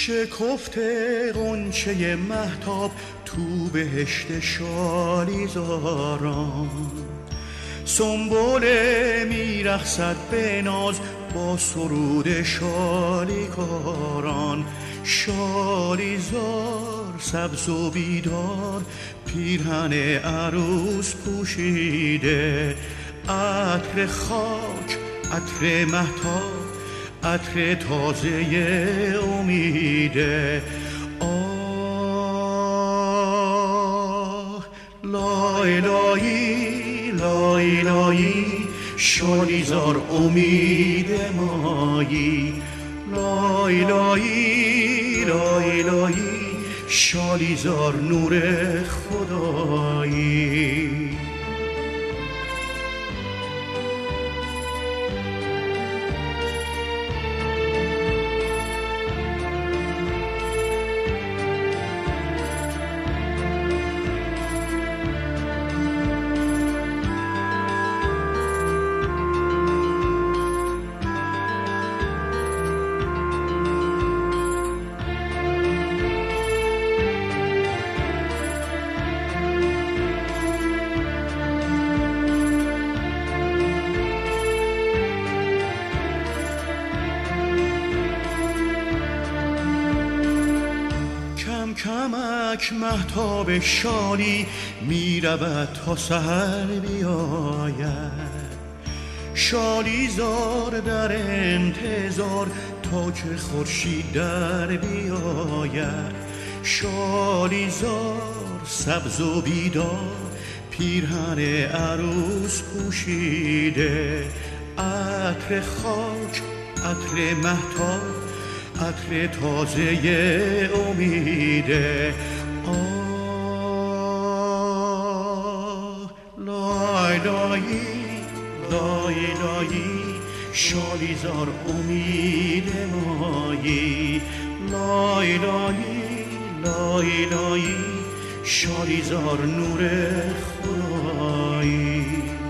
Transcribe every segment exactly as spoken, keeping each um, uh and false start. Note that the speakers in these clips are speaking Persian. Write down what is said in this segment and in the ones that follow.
شکفته غنچه مهتاب تو بهشت شالیزاران، سنبل میرقصد به ناز با سرود شالیکاران. شالیزار سبز و بیدار پیرهن عروس پوشیده، عطر خاک عطر مهتاب عطر تازه امیده. آه لای لایی لای لایی شالیزار امید مایی. لای لایی لای لایی شالیزار نور خدایی. کمک مهتاب شالی می رود تا سحر بیاید، شالیزار در انتظار تا که خورشید در بیاید. شالیزار سبز و بیدار پیرهن عروس پوشیده، عطر خاک عطر مهتاب عطر تازه امیده. آه لای لایی لای لایی شالیزار امید مایی. لای لایی لای لایی شالیزار نور خدایی.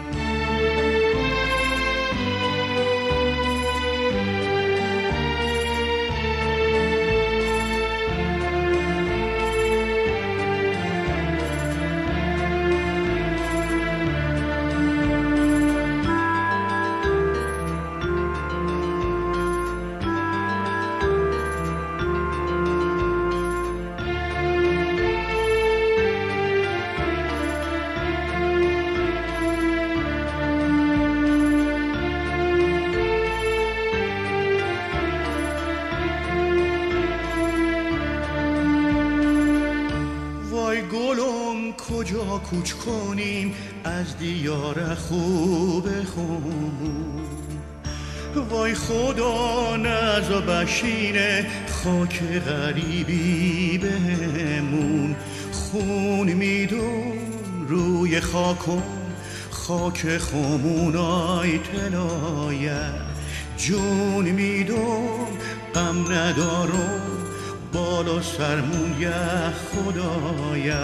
کجا کوچ کنیم از دیار خوب خون؟ وای خدا نزا بشینه خاک غریبی بهمون. خون میدون روی خاکم خاک خمونای تلایه، جون میدون غم ندارم بالا سرمون یه خدایه.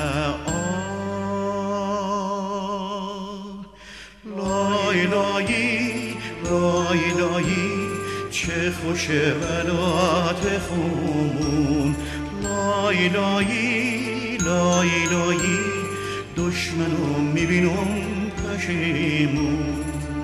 آه لای لایی لای لایی چه خوشه ولات خمون. لای لایی لای لایی دشمنو میبینم پشیمون.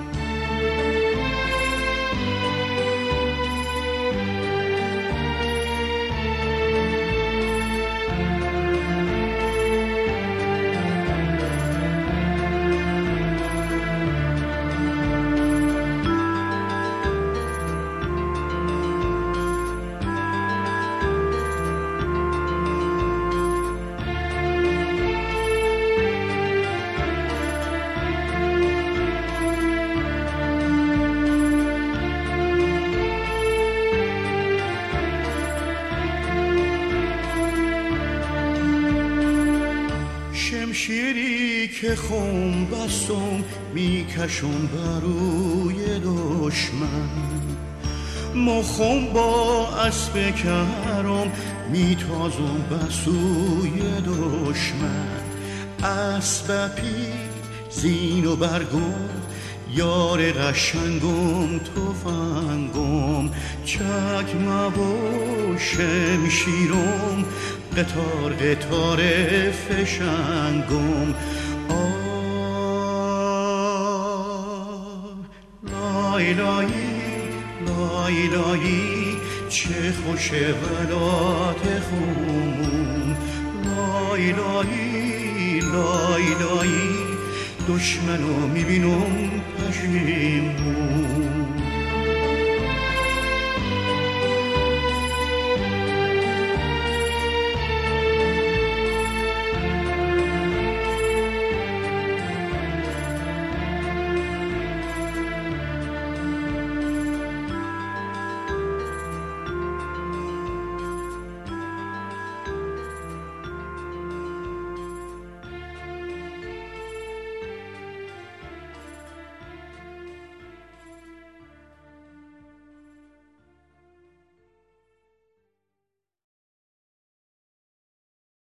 شمشیری که خون بستم میکشم بروی دشمن، مخم با اسب کرم میتازم بسوی دشمن. اسب پی زین و برگم یار قشنگم تفنگم چکمه و شمشیرم قطار قطار فشنگم لای لایی لای لایی چه خوش ولات خون لای لایی لای لایی دشمنو میبینم پشیمون